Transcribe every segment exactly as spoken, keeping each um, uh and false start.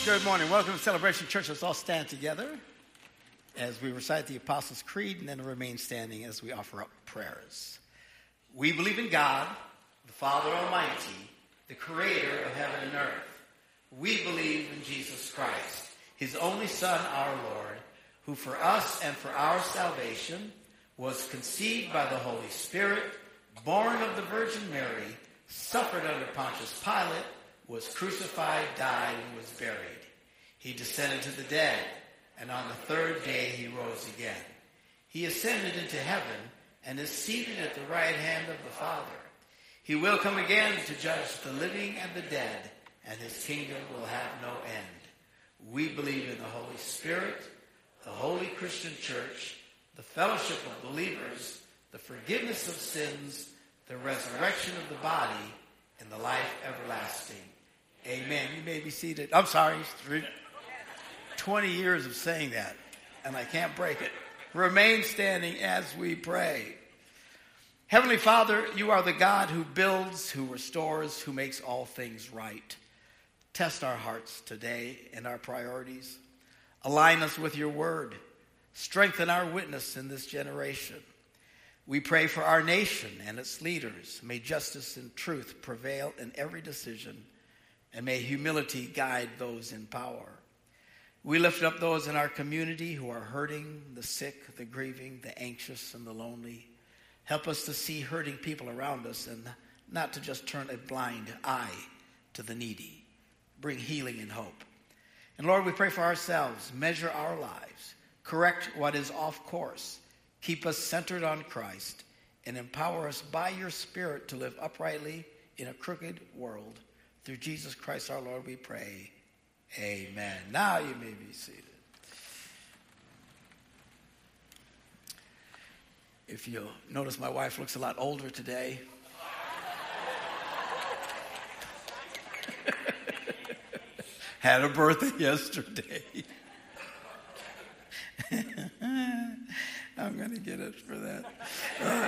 Good morning. Welcome to Celebration Church. Let's all stand together as we recite the Apostles' Creed and then remain standing as we offer up prayers. We believe in God, the Father Almighty, the creator of heaven and earth. We believe in Jesus Christ, his only Son, our Lord, who for us and for our salvation was conceived by the Holy Spirit, born of the Virgin Mary, suffered under Pontius Pilate, was crucified, died, and was buried. He descended to the dead, and on the third day he rose again. He ascended into heaven and is seated at the right hand of the Father. He will come again to judge the living and the dead, and his kingdom will have no end. We believe in the Holy Spirit, the holy Christian church, the fellowship of believers, the forgiveness of sins, the resurrection of the body, and the life everlasting. Amen. You may be seated. I'm sorry. twenty years of saying that, and I can't break it. Remain standing as we pray. Heavenly Father, you are the God who builds, who restores, who makes all things right. Test our hearts today and our priorities. Align us with your word. Strengthen our witness in this generation. We pray for our nation and its leaders. May justice and truth prevail in every decision, and may humility guide those in power. We lift up those in our community who are hurting, the sick, the grieving, the anxious, and the lonely. Help us to see hurting people around us and not to just turn a blind eye to the needy. Bring healing and hope. And Lord, we pray for ourselves. Measure our lives. Correct what is off course. Keep us centered on Christ and empower us by your Spirit to live uprightly in a crooked world. Through Jesus Christ our Lord we pray. Amen. Now you may be seated. If you'll notice, my wife looks a lot older today. Had a birthday yesterday. I'm going to get it for that. Uh,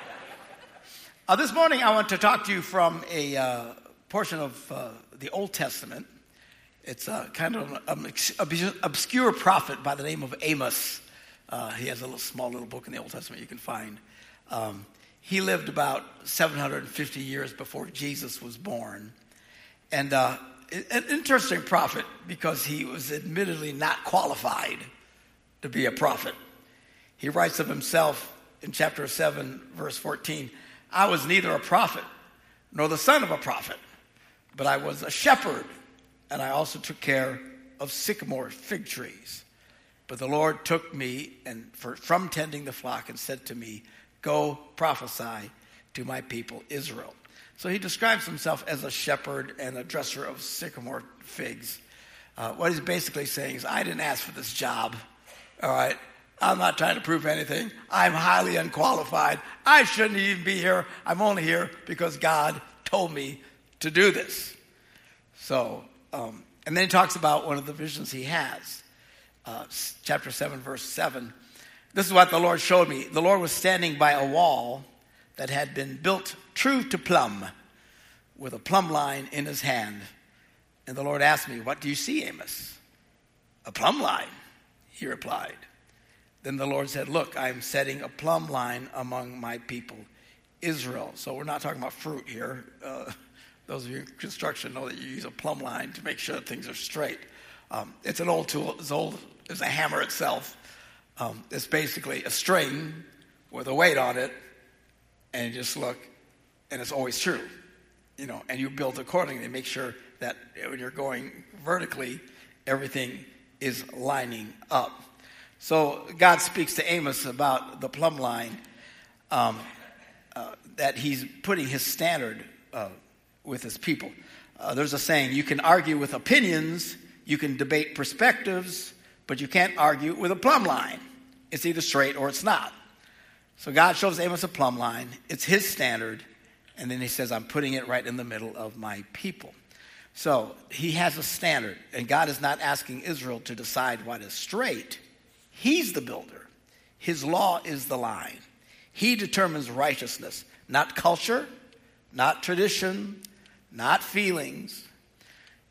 uh, this morning I want to talk to you from a uh, portion of uh, the Old Testament. It's uh, kind of an obscure prophet by the name of Amos. Uh, he has a little small little book in the Old Testament you can find. Um, he lived about seven hundred fifty years before Jesus was born. And uh, an interesting prophet because he was admittedly not qualified to be a prophet. He writes of himself in chapter seven, verse fourteen, I was neither a prophet nor the son of a prophet, but I was a shepherd, and I also took care of sycamore fig trees. But the Lord took me and for, from tending the flock and said to me, go prophesy to my people Israel. So he describes himself as a shepherd and a dresser of sycamore figs. Uh, what he's basically saying is, I didn't ask for this job, all right? I'm not trying to prove anything. I'm highly unqualified. I shouldn't even be here. I'm only here because God told me to do this. So, um, and then he talks about one of the visions he has. Uh, chapter seven, verse seven. This is what the Lord showed me. The Lord was standing by a wall that had been built true to plumb, with a plumb line in his hand. And the Lord asked me, what do you see, Amos? A plumb line, he replied. Then the Lord said, look, I'm setting a plumb line among my people, Israel. So we're not talking about fruit here. Uh, those of you in construction know that you use a plumb line to make sure that things are straight. Um, it's an old tool. It's old as a hammer itself. Um, it's basically a string with a weight on it, and you just look, and it's always true. You know, and you build accordingly. Make sure that when you're going vertically, everything is lining up. So God speaks to Amos about the plumb line, um, uh, that he's putting his standard uh, with his people. Uh, there's a saying, you can argue with opinions, you can debate perspectives, but you can't argue with a plumb line. It's either straight or it's not. So God shows Amos a plumb line. It's his standard. And then he says, I'm putting it right in the middle of my people. So he has a standard. And God is not asking Israel to decide what is straight. He's the builder. His law is the line. He determines righteousness, not culture, not tradition, not feelings.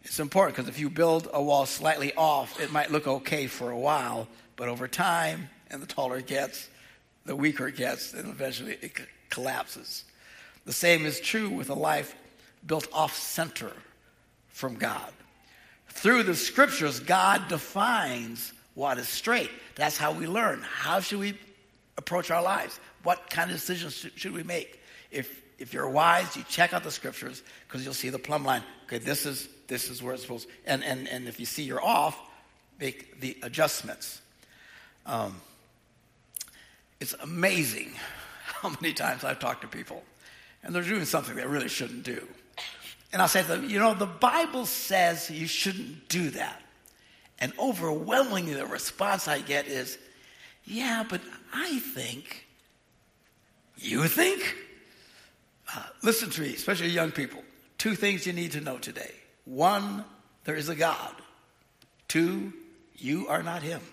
It's important because if you build a wall slightly off, it might look okay for a while, but over time, and the taller it gets, the weaker it gets, and eventually it collapses. The same is true with a life built off-center from God. Through the scriptures, God defines what is straight. That's how we learn. How should we approach our lives? What kind of decisions should, should we make? If if you're wise, you check out the scriptures because you'll see the plumb line. Okay, this is this is where it's supposed to, and and and if you see you're off, make the adjustments. Um, it's amazing how many times I've talked to people, and they're doing something they really shouldn't do. And I'll say to them, you know, the Bible says you shouldn't do that. And overwhelmingly the response I get is, yeah, but I think. You think? Uh, listen to me, especially young people. Two things you need to know today. One, there is a God. Two, you are not him.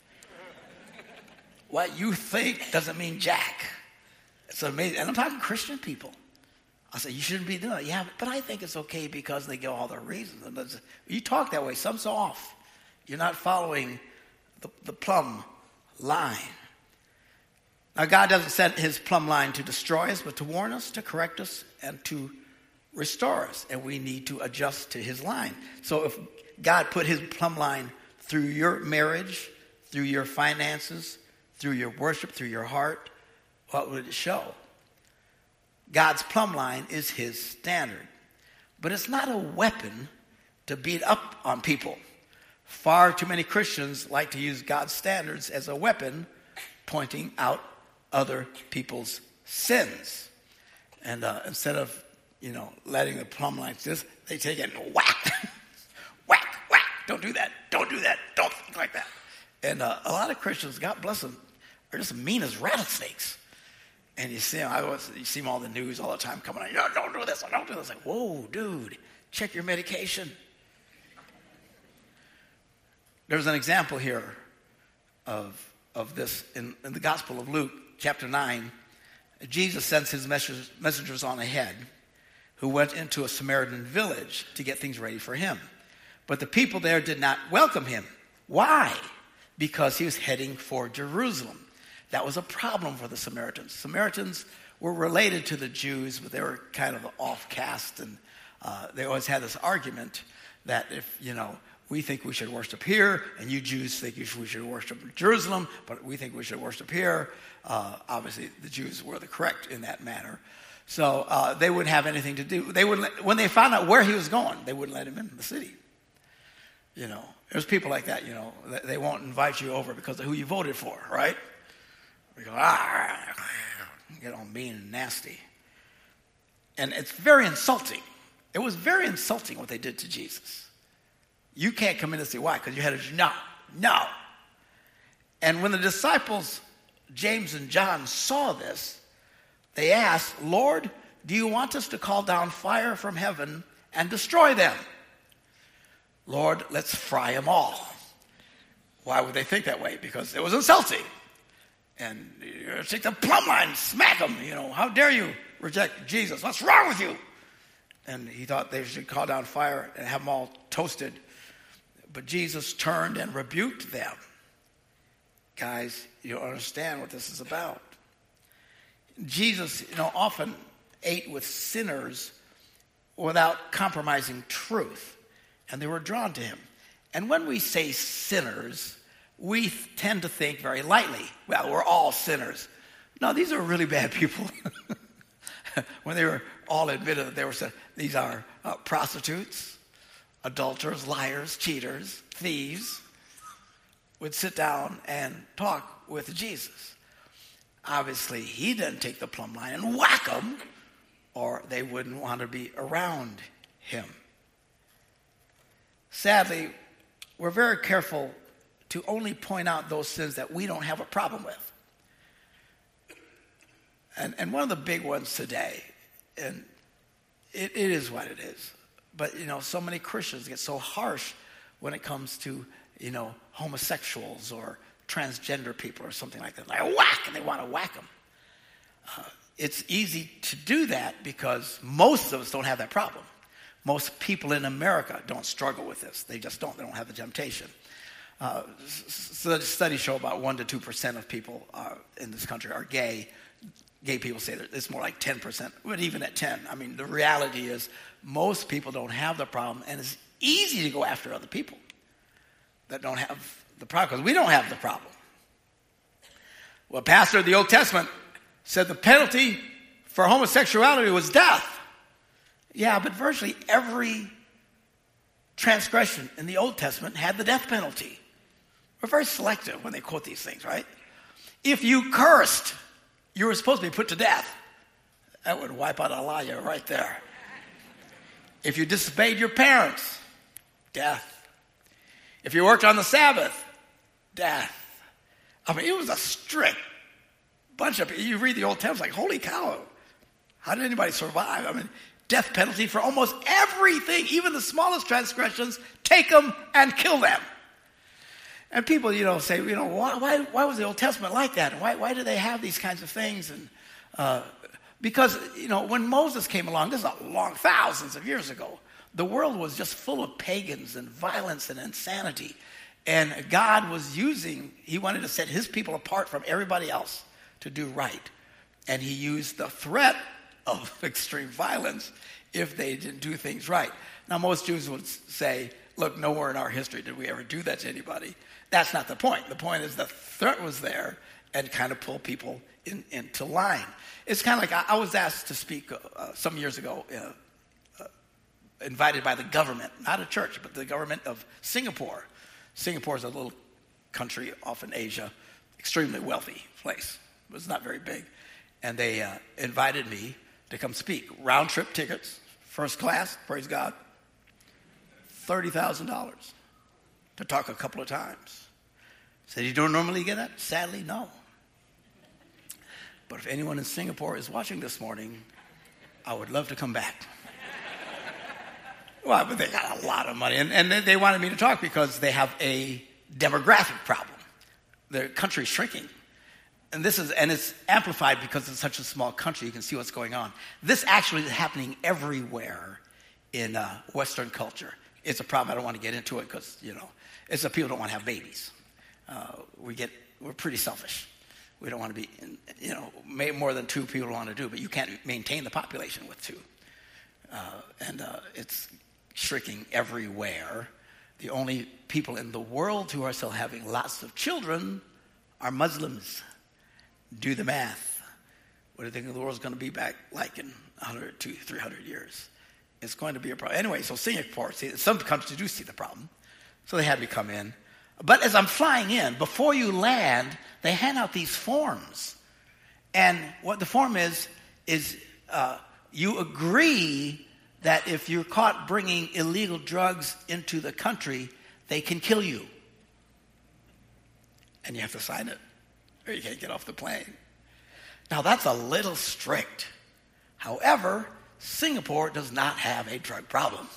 What you think doesn't mean jack. It's amazing. And I'm talking Christian people. I say, you shouldn't be doing that. Yeah, but I think it's okay because they give all the reasons. You talk that way, something's off. You're not following the, the plumb line. Now, God doesn't set his plumb line to destroy us, but to warn us, to correct us, and to restore us. And we need to adjust to his line. So if God put his plumb line through your marriage, through your finances, through your worship, through your heart, what would it show? God's plumb line is his standard. But it's not a weapon to beat up on people. Far too many Christians like to use God's standards as a weapon pointing out other people's sins. And uh, instead of, you know, letting the plumb line just, they take it and whack. whack, whack. Don't do that. Don't do that. Don't think like that. And uh, a lot of Christians, God bless them, are just mean as rattlesnakes. And you see them, I always, you see them all in the news all the time coming on, no, don't do this, don't do this. Like, whoa, dude, check your medication. There's an example here of, of this in, in the Gospel of Luke, chapter nine. Jesus sends his messengers, messengers on ahead who went into a Samaritan village to get things ready for him. But the people there did not welcome him. Why? Because he was heading for Jerusalem. That was a problem for the Samaritans. Samaritans were related to the Jews, but they were kind of off caste, and uh, they always had this argument that if, you know, we think we should worship here, and you Jews think we should worship in Jerusalem, but we think we should worship here. Uh, obviously, the Jews were the correct in that manner. So uh, they wouldn't have anything to do. They wouldn't let, when they found out where he was going, they wouldn't let him in the city. You know, there's people like that, you know. They won't invite you over because of who you voted for, right? We go, ah, get all mean and nasty. And it's very insulting. It was very insulting what they did to Jesus. You can't come in and say, why? Because you had a, no, no. And when the disciples, James and John, saw this, they asked, Lord, do you want us to call down fire from heaven and destroy them? Lord, let's fry them all. Why would they think that way? Because it was insulting. And you take the plumb line, smack them, you know, how dare you reject Jesus? What's wrong with you? And he thought they should call down fire and have them all toasted. But Jesus turned and rebuked them. Guys, you don't understand what this is about. Jesus, you know, often ate with sinners without compromising truth. And they were drawn to him. And when we say sinners, we tend to think very lightly, well, we're all sinners. No, these are really bad people. When they were all admitted that they were sinners, these are uh, prostitutes, adulterers, liars, cheaters, thieves, would sit down and talk with Jesus. Obviously, he didn't take the plumb line and whack them, or they wouldn't want to be around him. Sadly, we're very careful to only point out those sins that we don't have a problem with. And, and one of the big ones today, and it, it is what it is, but, you know, so many Christians get so harsh when it comes to, you know, homosexuals or transgender people or something like that. Like, whack, and they want to whack them. Uh, it's easy to do that because most of us don't have that problem. Most people in America don't struggle with this. They just don't. They don't have the temptation. Uh, so studies show about one to two percent of people are, in this country are gay. Gay people say that it's more like ten percent, but even at ten, I mean, the reality is most people don't have the problem, and it's easy to go after other people that don't have the problem, because we don't have the problem. Well, a pastor of the Old Testament said the penalty for homosexuality was death. Yeah, but virtually every transgression in the Old Testament had the death penalty. We're very selective when they quote these things, right? If you cursed, you were supposed to be put to death. That would wipe out Elijah right there. If you disobeyed your parents, death. If you worked on the Sabbath, death. I mean, it was a strict bunch of people. You read the Old Testament, like, holy cow, how did anybody survive? I mean, death penalty for almost everything, even the smallest transgressions, take them and kill them. And people, you know, say, you know, why, why, why was the Old Testament like that? And why, why do they have these kinds of things? And uh, because, you know, when Moses came along, this is a long, thousands of years ago, the world was just full of pagans and violence and insanity. And God was using, he wanted to set his people apart from everybody else to do right. And he used the threat of extreme violence if they didn't do things right. Now, most Jews would say, look, nowhere in our history did we ever do that to anybody. That's not the point. The point is the threat was there and kind of pull people in, into line. It's kind of like I, I was asked to speak uh, some years ago, uh, uh, invited by the government, not a church, but the government of Singapore. Singapore is a little country off in Asia, extremely wealthy place. It was not very big. And they uh, invited me to come speak. Round trip tickets, first class, praise God, thirty thousand dollars to talk a couple of times. Said, you don't normally get that? Sadly, no. But if anyone in Singapore is watching this morning, I would love to come back. Well, but they got a lot of money. And, and they wanted me to talk because they have a demographic problem. Their country's shrinking. And this is, and it's amplified because it's such a small country. You can see what's going on. This actually is happening everywhere in uh, Western culture. It's a problem. I don't want to get into it because, you know, it's that people don't want to have babies. Uh, we get, we're pretty selfish. We don't want to be, in, you know, more than two people want to do, but you can't maintain the population with two. Uh, and uh, it's shrinking everywhere. The only people in the world who are still having lots of children are Muslims. Do the math. What do you think the world's going to be back like in one hundred, two hundred, three hundred years? It's going to be a problem. Anyway, so Singapore, see, some countries do see the problem. So they had me come in. But as I'm flying in, before you land, they hand out these forms. And what the form is, is uh, you agree that if you're caught bringing illegal drugs into the country, they can kill you. And you have to sign it, or you can't get off the plane. Now, that's a little strict. However, Singapore does not have a drug problem.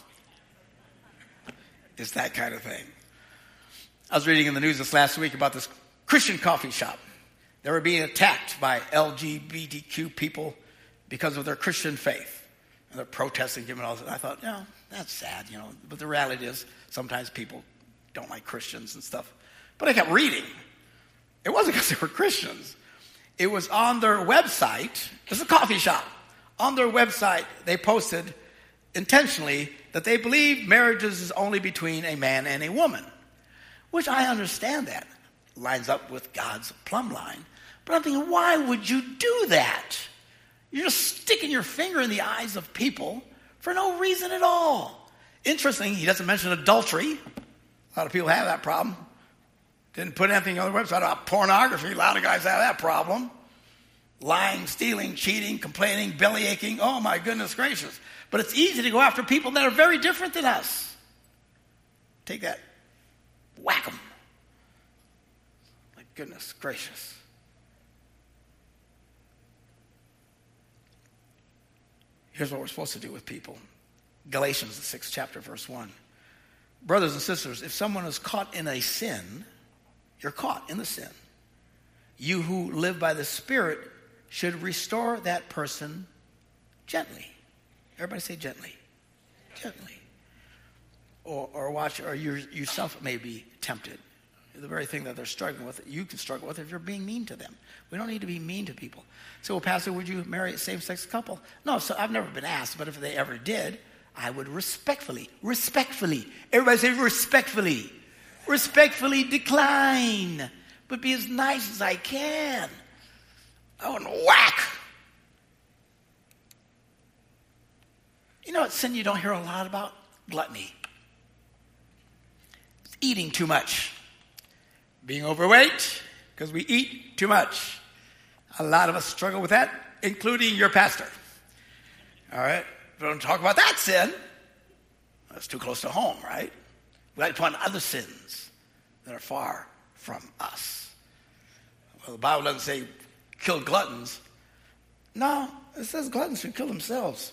It's that kind of thing. I was reading in the news this last week about this Christian coffee shop. They were being attacked by L G B T Q people because of their Christian faith. And they're protesting, giving all this. I thought, you know, that's sad, you know. But the reality is sometimes people don't like Christians and stuff. But I kept reading. It wasn't because they were Christians. It was on their website. It's a coffee shop. On their website, they posted intentionally that they believe marriages is only between a man and a woman, which I understand that. Lines up with God's plumb line. But I'm thinking, why would you do that? You're just sticking your finger in the eyes of people for no reason at all. Interesting, he doesn't mention adultery. A lot of people have that problem. Didn't put anything on the website about pornography. A lot of guys have that problem. Lying, stealing, cheating, complaining, belly aching. Oh, my goodness gracious. But it's easy to go after people that are very different than us. Take that. Whack them. My goodness gracious. Here's what we're supposed to do with people. Galatians, the sixth chapter, verse one. Brothers and sisters, if someone is caught in a sin, you're caught in the sin. You who live by the Spirit should restore that person gently. Everybody say gently. gently. Or, or watch, or you yourself may be tempted. The very thing that they're struggling with, you can struggle with if you're being mean to them. We don't need to be mean to people. So, well, Pastor, would you marry a same-sex couple? No, so I've never been asked, but if they ever did, I would respectfully, respectfully, everybody say respectfully, respectfully decline, but be as nice as I can. I wouldn't whack. You know what sin you don't hear a lot about? Gluttony. It's eating too much. Being overweight because we eat too much. A lot of us struggle with that, including your pastor. All right? We don't talk about that sin. That's too close to home, right? We like to point other sins that are far from us. Well, the Bible doesn't say kill gluttons. No, it says gluttons should kill themselves.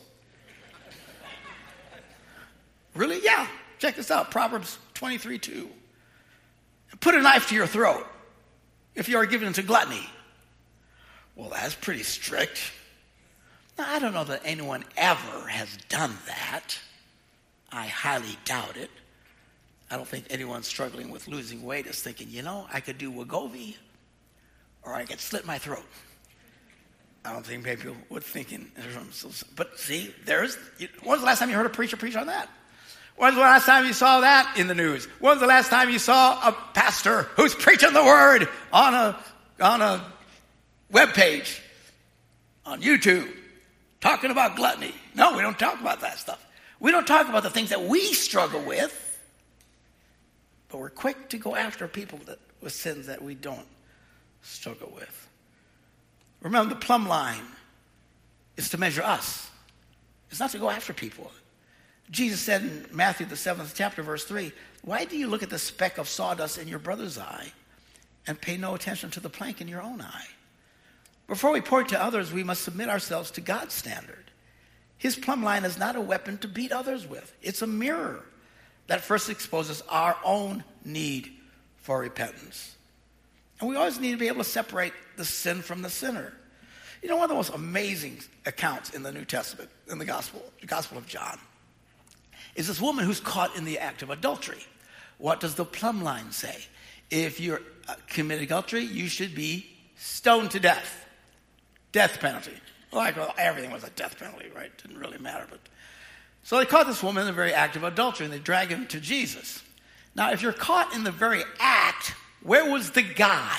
Really? Yeah. Check this out. Proverbs twenty-three two. Put a knife to your throat if you are given to gluttony. Well, that's pretty strict. Now, I don't know that anyone ever has done that. I highly doubt it. I don't think anyone struggling with losing weight is thinking, you know, I could do Wegovy or I could slit my throat. I don't think people would think in terms. But see, there's, when's the last time you heard a preacher preach on that? When's the last time you saw that in the news? When's the last time you saw a pastor who's preaching the word on a on a web page, on YouTube, talking about gluttony? No, we don't talk about that stuff. We don't talk about the things that we struggle with, but we're quick to go after people that, with sins that we don't struggle with. Remember, the plumb line is to measure us. It's not to go after people. Jesus said in Matthew, the seventh chapter, verse three, why do you look at the speck of sawdust in your brother's eye and pay no attention to the plank in your own eye? Before we point to others, we must submit ourselves to God's standard. His plumb line is not a weapon to beat others with. It's a mirror that first exposes our own need for repentance. And we always need to be able to separate the sin from the sinner. You know, one of the most amazing accounts in the New Testament, in the Gospel, the Gospel of John, is this woman who's caught in the act of adultery. What does the plumb line say? If you uh, commit adultery, you should be stoned to death. Death penalty. Like, well, everything was a death penalty, right? Didn't really matter. But so they caught this woman in the very act of adultery, and they drag him to Jesus. Now, if you're caught in the very act, where was the guy?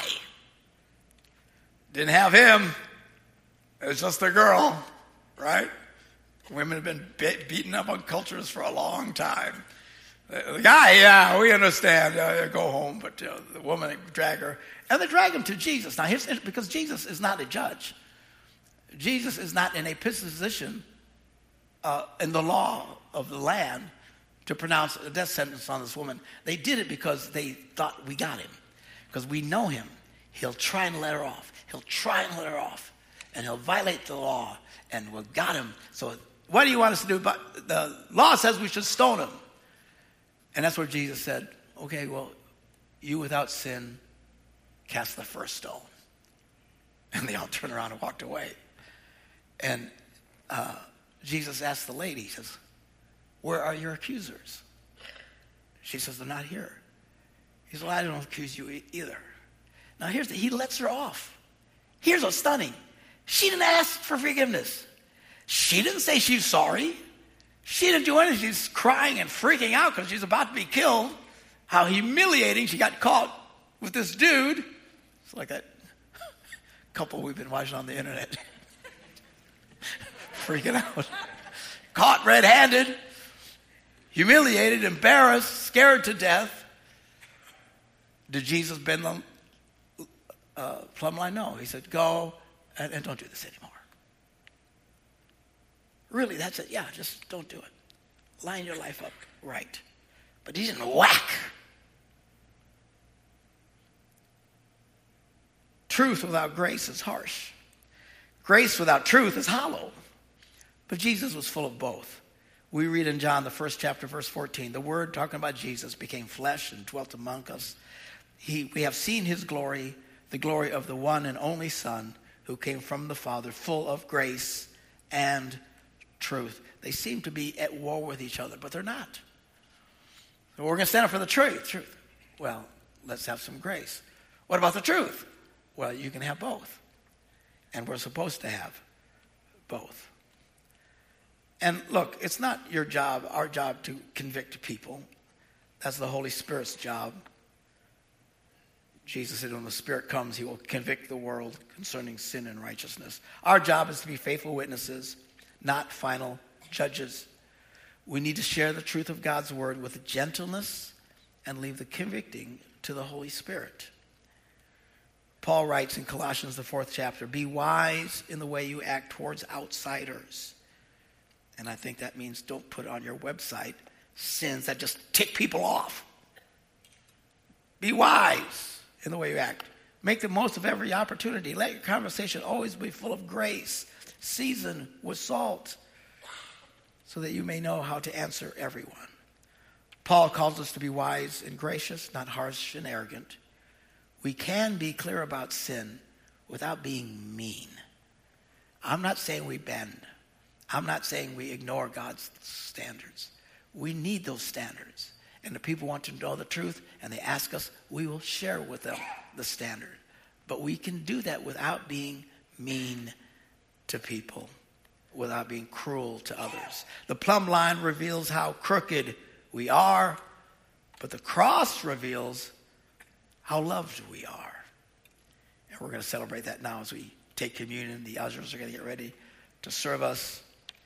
Didn't have him. It was just the girl, right? Women have been be- beaten up on cultures for a long time. The, the guy, yeah, we understand. Uh, go home, but uh, the woman, they drag her, and they drag him to Jesus. Now, here's because Jesus is not a judge. Jesus is not in a position uh, in the law of the land to pronounce a death sentence on this woman. They did it because they thought we got him, because we know him. He'll try and let her off. He'll try and let her off, and he'll violate the law, and we got him. So what do you want us to do? But the law says we should stone him. And that's where Jesus said, okay, well, you without sin cast the first stone. And they all turned around and walked away. And uh, Jesus asked the lady, he says, where are your accusers? She says, they're not here. He says, well, I don't accuse you e- either. Now here's the, he lets her off. Here's what's stunning. She didn't ask for forgiveness. She didn't say she's sorry. She didn't do anything. She's crying and freaking out because she's about to be killed. How humiliating. She got caught with this dude. It's like that couple we've been watching on the internet. Freaking out. Caught red-handed. Humiliated, embarrassed, scared to death. Did Jesus bend the uh, plumb line? No. He said, go and, and don't do this anymore. Really, that's it. Yeah, just don't do it. Line your life up right. But he didn't whack. Truth without grace is harsh. Grace without truth is hollow. But Jesus was full of both. We read in John, the first chapter, verse fourteen, the Word, talking about Jesus, became flesh and dwelt among us. He, we have seen his glory, the glory of the one and only Son who came from the Father, full of grace and truth. They seem to be at war with each other, but they're not. So we're going to stand up for the truth. Truth. Well, let's have some grace. What about the truth? Well, you can have both. And we're supposed to have both. And look, it's not your job, our job, to convict people. That's the Holy Spirit's job. Jesus said when the Spirit comes, he will convict the world concerning sin and righteousness. Our job is to be faithful witnesses, not final judges. We need to share the truth of God's word with gentleness and leave the convicting to the Holy Spirit. Paul writes in Colossians, the fourth chapter, be wise in the way you act towards outsiders. And I think that means don't put on your website sins that just tick people off. Be wise in the way you act. Make the most of every opportunity. Let your conversation always be full of grace, seasoned with salt, so that you may know how to answer everyone. Paul calls us to be wise and gracious, not harsh and arrogant. We can be clear about sin without being mean. I'm not saying we bend. I'm not saying we ignore God's standards. We need those standards. And if people want to know the truth and they ask us, we will share with them the standard. But we can do that without being mean to people, without being cruel to others. The plumb line reveals how crooked we are, but the cross reveals how loved we are. And we're going to celebrate that now as we take communion. The ushers are going to get ready to serve us.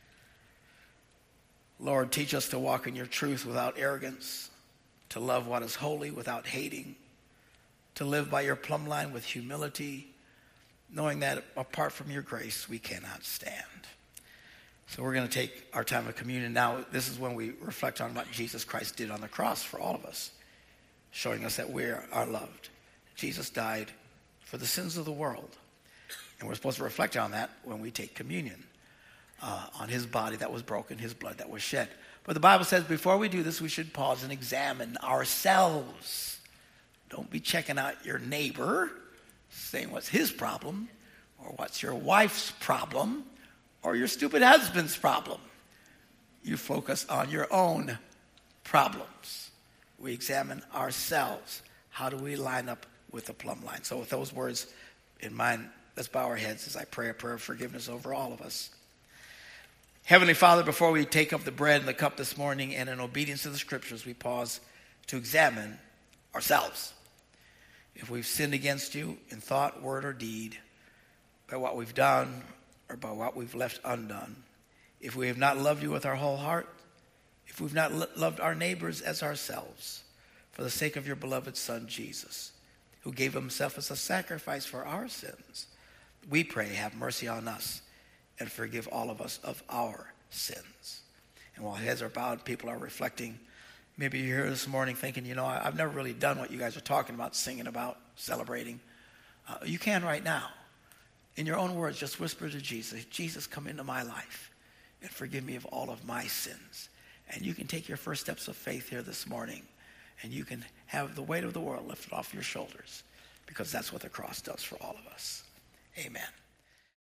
Lord, teach us to walk in your truth without arrogance, to love what is holy without hating, to live by your plumb line with humility, knowing that apart from your grace, we cannot stand. So we're going to take our time of communion now. This is when we reflect on what Jesus Christ did on the cross for all of us, showing us that we are loved. Jesus died for the sins of the world. And we're supposed to reflect on that when we take communion, uh, on his body that was broken, his blood that was shed. But the Bible says before we do this, we should pause and examine ourselves. Don't be checking out your neighbor, saying what's his problem, or what's your wife's problem, or your stupid husband's problem. You focus on your own problems. We examine ourselves. How do we line up with the plumb line? So with those words in mind, let's bow our heads as I pray a prayer of forgiveness over all of us. Heavenly Father, before we take up the bread and the cup this morning, and in obedience to the scriptures, we pause to examine ourselves. If we've sinned against you in thought, word, or deed, by what we've done or by what we've left undone, if we have not loved you with our whole heart, if we've not lo- loved our neighbors as ourselves, for the sake of your beloved Son, Jesus, who gave himself as a sacrifice for our sins, we pray, have mercy on us and forgive all of us of our sins. And while heads are bowed, people are reflecting. Maybe you're here this morning thinking, you know, I've never really done what you guys are talking about, singing about, celebrating. Uh, you can right now. In your own words, just whisper to Jesus, Jesus, come into my life and forgive me of all of my sins. And you can take your first steps of faith here this morning, and you can have the weight of the world lifted off your shoulders, because that's what the cross does for all of us. Amen.